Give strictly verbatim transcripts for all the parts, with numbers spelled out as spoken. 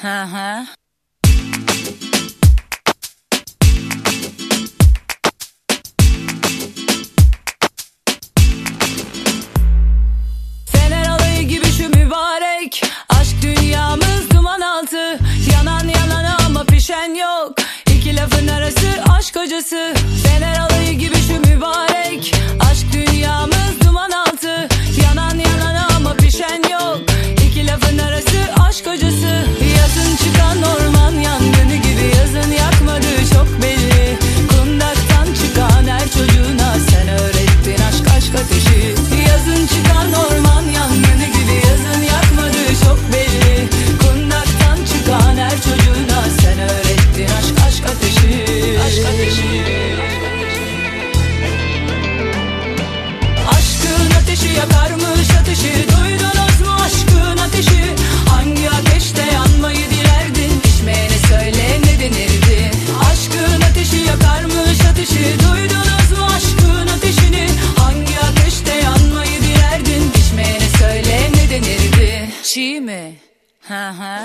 Hı hı. Fener alayı gibi şu mübarek aşk dünyamız duman altı. Yanan yalan ama pişen yok. İki lafın arası aşk hocası. Fener alayı gibi şu mübarek aşk dünyamız duman altı. Yanan yalan ama pişen yok. İki lafın arası aşk hocası. Yazın çıkan orman yangını gibi, yazın yakmadığı çok belli. Kundaktan çıkan her çocuğuna sen öğrettin aşk aşk ateşi. Yazın çıkan orman yangını gibi, yazın yakmadığı çok belli. Kundaktan çıkan her çocuğuna sen öğrettin aşk aşk ateşi. Aşk ateşi. Aşkın ateşi yakarmış ateşi. Duydunuz mu aşkın ateşi? Hangi ateşte yanmayı dilerdin? İçmeyene söyle ne denirdi? Aşkın ateşi yakarmış ateşi. Duydunuz mu aşkın ateşini? Hangi ateşte yanmayı dilerdin? İçmeyene söyle ne denirdi? Çiğ mi? Hı hı.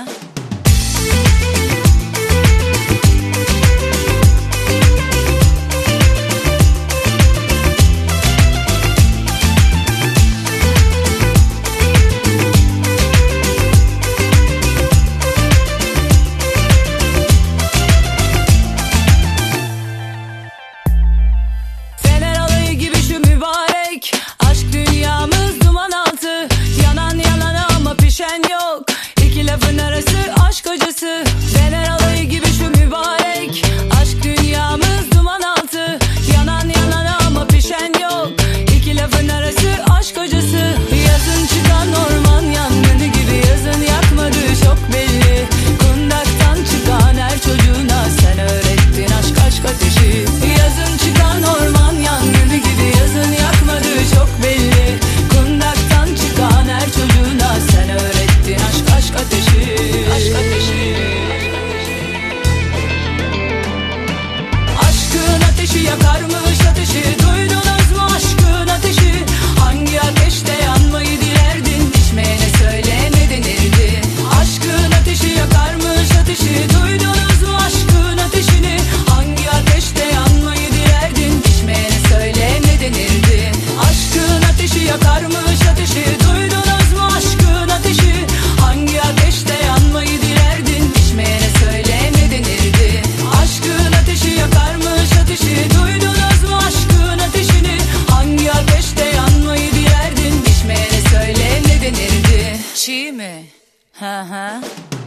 Lafın arası aşk hocası. Fener alayı gibi şu mübarek aşk dünyamız duman altı. Yanan yalan ama pişen yok. İki lafın arası aşk hocası. Yazın çıkan orman yangını gibi, yazın yakmadığı çok belli. Kundaktan çıkan her çocuğuna sen öğrettin aşk aşk ateşi. Yazın çıkan orman yangını gibi, yazın yakmadığı çok belli. Kundaktan çıkan her çocuğuna sen öğrettin aşk aşk ateşi. Aşk ateşi. Aşkın ateşi yakarmış ateşi. Duydunuz mu aşkın ateşi? Hangi ateşte yanmayı dilerdin? İçmeyene söyle ne denirdi? Aşkın ateşi yakarmış ateşi. Duydunuz mu aşkın ateşini? Hangi ateşte yanmayı dilerdin? İçmeyene söyle ne denirdi? Aşkın ateşi yakarmış ateşi. Duydunuz mu aşkın ateşi? Hangi ateşte yanmayı dilerdin? İçmeyene söyle ne denirdi? Aşkın ateşi yakarmış ateşi. Duydunuz mu aşkın ateşini? Hangi ateşte yanmayı dilerdin? İçmeyene söyle ne denirdi? Çiğ mi? Hı hı.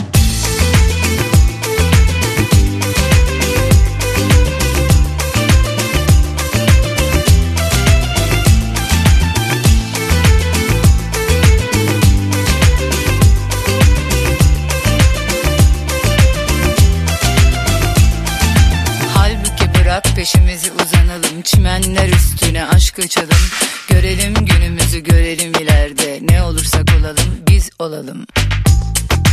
Peşimizi uzanalım, çimenler üstüne aşk açalım. Görelim günümüzü, görelim ileride. Ne olursak olalım biz olalım.